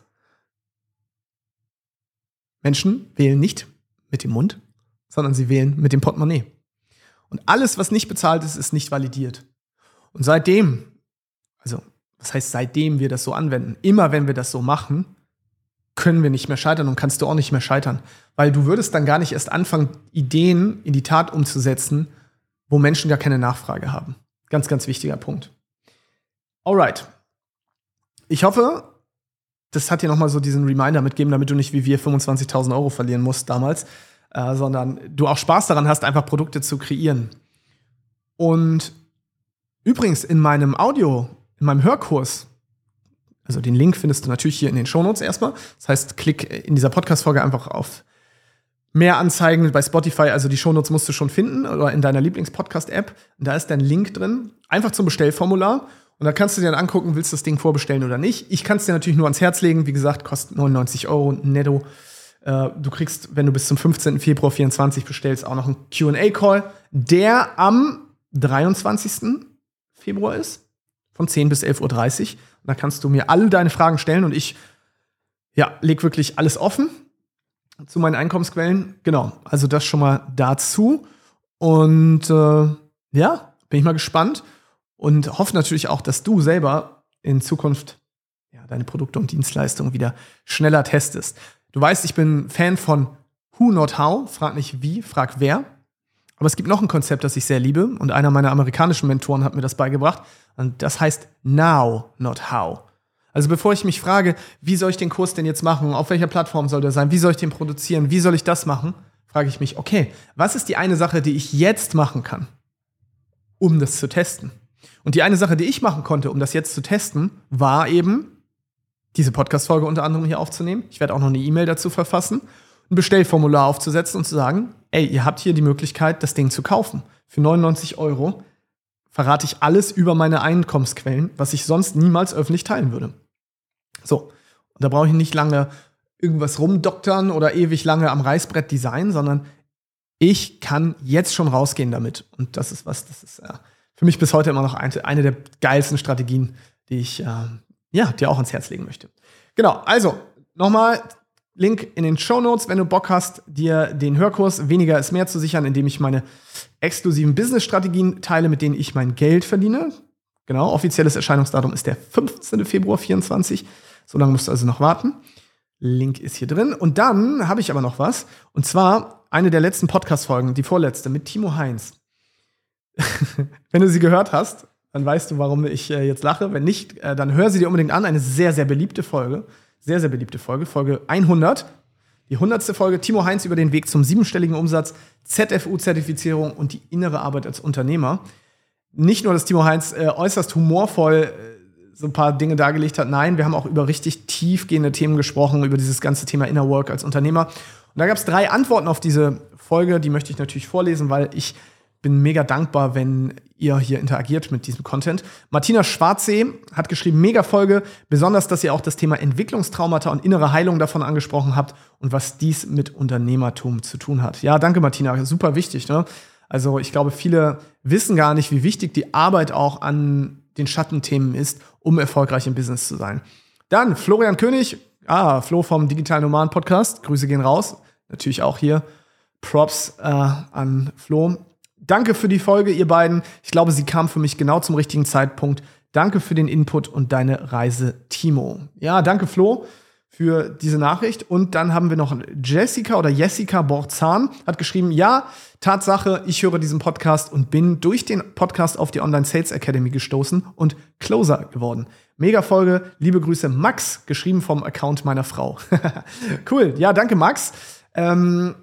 Menschen wählen nicht mit dem Mund, sondern sie wählen mit dem Portemonnaie. Und alles, was nicht bezahlt ist, ist nicht validiert. Und seitdem, also was heißt seitdem wir das so anwenden, immer wenn wir das so machen, können wir nicht mehr scheitern und kannst du auch nicht mehr scheitern. Weil du würdest dann gar nicht erst anfangen, Ideen in die Tat umzusetzen, wo Menschen gar keine Nachfrage haben. Ganz, ganz wichtiger Punkt. Alright. Ich hoffe, das hat dir nochmal so diesen Reminder mitgegeben, damit du nicht wie wir fünfundzwanzigtausend Euro verlieren musst damals, äh, sondern du auch Spaß daran hast, einfach Produkte zu kreieren. Und übrigens in meinem Audio, in meinem Hörkurs, also den Link findest du natürlich hier in den Shownotes erstmal. Das heißt, klick in dieser Podcast-Folge einfach auf mehr Anzeigen bei Spotify. Also die Shownotes musst du schon finden oder in deiner Lieblings-Podcast-App. Und da ist dein Link drin. Einfach zum Bestellformular. Und da kannst du dir dann angucken, willst du das Ding vorbestellen oder nicht. Ich kann es dir natürlich nur ans Herz legen. Wie gesagt, kostet neunundneunzig Euro netto. Du kriegst, wenn du bis zum fünfzehnten Februar vierundzwanzig bestellst, auch noch einen Q and A-Call, der am dreiundzwanzigsten Februar ist. Von zehn bis elf Uhr dreißig. Da kannst du mir alle deine Fragen stellen und ich ja, leg wirklich alles offen zu meinen Einkommensquellen. Genau, also das schon mal dazu. Und äh, ja, bin ich mal gespannt und hoffe natürlich auch, dass du selber in Zukunft ja, deine Produkte und Dienstleistungen wieder schneller testest. Du weißt, ich bin Fan von Who Not How. Frag nicht wie, frag wer. Aber es gibt noch ein Konzept, das ich sehr liebe und einer meiner amerikanischen Mentoren hat mir das beigebracht und das heißt Now, not How. Also bevor ich mich frage, wie soll ich den Kurs denn jetzt machen, auf welcher Plattform soll der sein, wie soll ich den produzieren, wie soll ich das machen, frage ich mich, okay, was ist die eine Sache, die ich jetzt machen kann, um das zu testen? Und die eine Sache, die ich machen konnte, um das jetzt zu testen, war eben, diese Podcast-Folge unter anderem hier aufzunehmen. Ich werde auch noch eine E-Mail dazu verfassen, ein Bestellformular aufzusetzen und zu sagen, ey, ihr habt hier die Möglichkeit, das Ding zu kaufen. Für neunundneunzig Euro verrate ich alles über meine Einkommensquellen, was ich sonst niemals öffentlich teilen würde. So, und da brauche ich nicht lange irgendwas rumdoktern oder ewig lange am Reißbrett designen, sondern ich kann jetzt schon rausgehen damit. Und das ist was, das ist äh, für mich bis heute immer noch eine, eine der geilsten Strategien, die ich äh, ja, dir auch ans Herz legen möchte. Genau, also, nochmal, Link in den Shownotes, wenn du Bock hast, dir den Hörkurs Weniger ist mehr zu sichern, indem ich meine exklusiven Business-Strategien teile, mit denen ich mein Geld verdiene. Genau, offizielles Erscheinungsdatum ist der fünfzehnten Februar vierundzwanzig. So lange musst du also noch warten. Link ist hier drin. Und dann habe ich aber noch was. Und zwar eine der letzten Podcast-Folgen, die vorletzte, mit Timo Heinz. Wenn du sie gehört hast, dann weißt du, warum ich äh, jetzt lache. Wenn nicht, äh, dann hör sie dir unbedingt an. Eine sehr, sehr beliebte Folge. Sehr, sehr beliebte Folge. Folge hundert. Die hundertste Folge. Timo Heinz über den Weg zum siebenstelligen Umsatz, Z F U-Zertifizierung und die innere Arbeit als Unternehmer. Nicht nur, dass Timo Heinz äh, äußerst humorvoll äh, so ein paar Dinge dargelegt hat. Nein, wir haben auch über richtig tiefgehende Themen gesprochen, über dieses ganze Thema Inner Work als Unternehmer. Und da gab es drei Antworten auf diese Folge. Die möchte ich natürlich vorlesen, weil ich bin mega dankbar, wenn ihr hier interagiert mit diesem Content. Martina Schwarzsee hat geschrieben, mega Folge, besonders, dass ihr auch das Thema Entwicklungstraumata und innere Heilung davon angesprochen habt und was dies mit Unternehmertum zu tun hat. Ja, danke Martina, super wichtig, ne? Also ich glaube, viele wissen gar nicht, wie wichtig die Arbeit auch an den Schattenthemen ist, um erfolgreich im Business zu sein. Dann Florian König, ah, Flo vom Digital Nomaden Podcast, Grüße gehen raus, natürlich auch hier Props äh, an Flo. Danke für die Folge, ihr beiden. Ich glaube, sie kam für mich genau zum richtigen Zeitpunkt. Danke für den Input und deine Reise, Timo. Ja, danke, Flo, für diese Nachricht. Und dann haben wir noch Jessica oder Jessica Borzahn, hat geschrieben, ja, Tatsache, ich höre diesen Podcast und bin durch den Podcast auf die Online Sales Academy gestoßen und Closer geworden. Mega Folge, liebe Grüße, Max, geschrieben vom Account meiner Frau. Cool, ja, danke, Max. Ähm,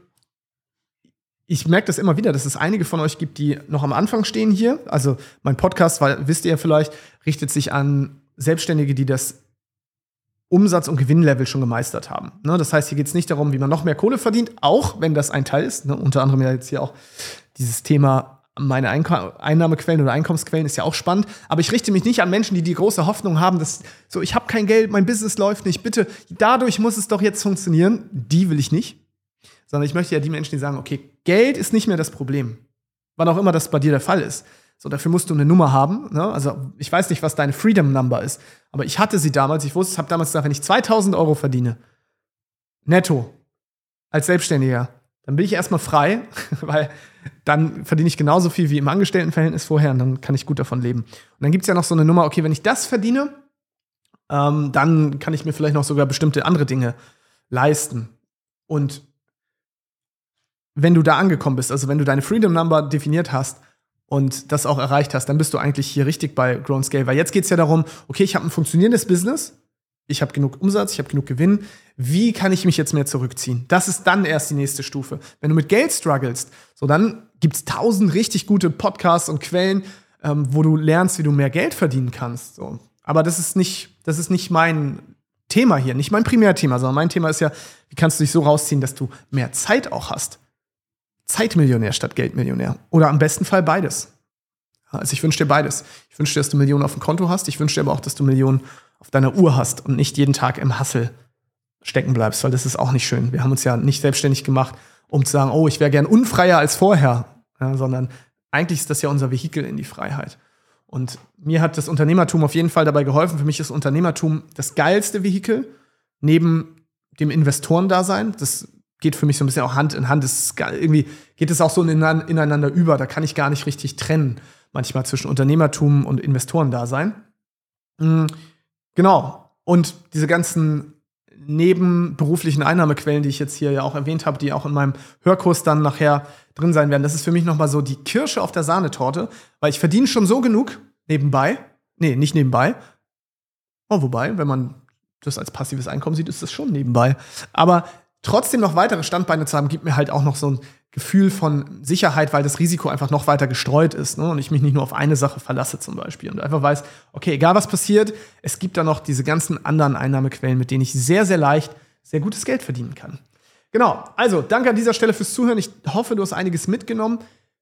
Ich merke das immer wieder, dass es einige von euch gibt, die noch am Anfang stehen hier. Also mein Podcast, weil, wisst ihr ja vielleicht, richtet sich an Selbstständige, die das Umsatz- und Gewinnlevel schon gemeistert haben. Ne? Das heißt, hier geht es nicht darum, wie man noch mehr Kohle verdient, auch wenn das ein Teil ist. Ne? Unter anderem ja jetzt hier auch dieses Thema meine Einko- Einnahmequellen oder Einkommensquellen ist ja auch spannend. Aber ich richte mich nicht an Menschen, die die große Hoffnung haben, dass so, ich habe kein Geld, mein Business läuft nicht, bitte, dadurch muss es doch jetzt funktionieren. Die will ich nicht. Sondern ich möchte ja die Menschen, die sagen, okay, Geld ist nicht mehr das Problem. Wann auch immer das bei dir der Fall ist. So, dafür musst du eine Nummer haben. Ne? Also, ich weiß nicht, was deine Freedom Number ist. Aber ich hatte sie damals. Ich wusste, ich habe damals gesagt, wenn ich zweitausend Euro verdiene, netto, als Selbstständiger, dann bin ich erstmal frei, weil dann verdiene ich genauso viel wie im Angestelltenverhältnis vorher und dann kann ich gut davon leben. Und dann gibt es ja noch so eine Nummer, okay, wenn ich das verdiene, ähm, dann kann ich mir vielleicht noch sogar bestimmte andere Dinge leisten. Und wenn du da angekommen bist, also wenn du deine Freedom Number definiert hast und das auch erreicht hast, dann bist du eigentlich hier richtig bei Grow and Scale. Weil jetzt geht es ja darum, okay, ich habe ein funktionierendes Business, ich habe genug Umsatz, ich habe genug Gewinn. Wie kann ich mich jetzt mehr zurückziehen? Das ist dann erst die nächste Stufe. Wenn du mit Geld strugglest, so dann gibt es tausend richtig gute Podcasts und Quellen, ähm, wo du lernst, wie du mehr Geld verdienen kannst. So. Aber das ist nicht, das ist nicht mein Thema hier, nicht mein Primärthema, sondern mein Thema ist ja, wie kannst du dich so rausziehen, dass du mehr Zeit auch hast. Zeitmillionär statt Geldmillionär. Oder am besten Fall beides. Also ich wünsche dir beides. Ich wünsche dir, dass du Millionen auf dem Konto hast. Ich wünsche dir aber auch, dass du Millionen auf deiner Uhr hast und nicht jeden Tag im Hustle stecken bleibst, weil das ist auch nicht schön. Wir haben uns ja nicht selbstständig gemacht, um zu sagen, oh, ich wäre gern unfreier als vorher. Ja, sondern eigentlich ist das ja unser Vehikel in die Freiheit. Und mir hat das Unternehmertum auf jeden Fall dabei geholfen. Für mich ist Unternehmertum das geilste Vehikel, neben dem Investorendasein. Das geht für mich so ein bisschen auch Hand in Hand. Das ist irgendwie geht es auch so ineinander über. Da kann ich gar nicht richtig trennen, manchmal zwischen Unternehmertum und Investorendasein. Mhm. Genau. Und diese ganzen nebenberuflichen Einnahmequellen, die ich jetzt hier ja auch erwähnt habe, die auch in meinem Hörkurs dann nachher drin sein werden, das ist für mich nochmal so die Kirsche auf der Sahnetorte, weil ich verdiene schon so genug nebenbei. Nee, nicht nebenbei. Oh, wobei, wenn man das als passives Einkommen sieht, ist das schon nebenbei. Aber trotzdem noch weitere Standbeine zu haben, gibt mir halt auch noch so ein Gefühl von Sicherheit, weil das Risiko einfach noch weiter gestreut ist, ne? Und ich mich nicht nur auf eine Sache verlasse zum Beispiel und einfach weiß, okay, egal was passiert, es gibt da noch diese ganzen anderen Einnahmequellen, mit denen ich sehr, sehr leicht sehr gutes Geld verdienen kann. Genau, also danke an dieser Stelle fürs Zuhören. Ich hoffe, du hast einiges mitgenommen.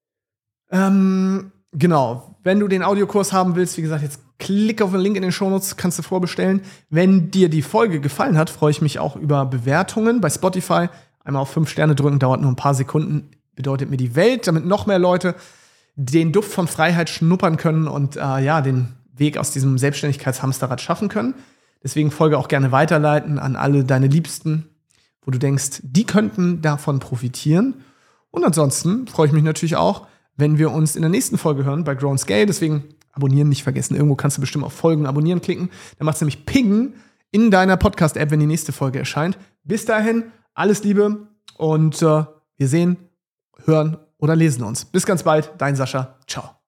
Ähm, genau, wenn du den Audiokurs haben willst, wie gesagt, jetzt klick auf den Link in den Shownotes, kannst du vorbestellen. Wenn dir die Folge gefallen hat, freue ich mich auch über Bewertungen bei Spotify. Einmal auf fünf Sterne drücken, dauert nur ein paar Sekunden, bedeutet mir die Welt, damit noch mehr Leute den Duft von Freiheit schnuppern können und äh, ja, den Weg aus diesem Selbstständigkeitshamsterrad schaffen können. Deswegen Folge auch gerne weiterleiten an alle deine Liebsten, wo du denkst, die könnten davon profitieren. Und ansonsten freue ich mich natürlich auch, wenn wir uns in der nächsten Folge hören bei Grown Scale. Deswegen abonnieren nicht vergessen. Irgendwo kannst du bestimmt auf Folgen abonnieren klicken. Dann macht es nämlich Ping in deiner Podcast-App, wenn die nächste Folge erscheint. Bis dahin, alles Liebe und äh, wir sehen, hören oder lesen uns. Bis ganz bald, dein Sascha. Ciao.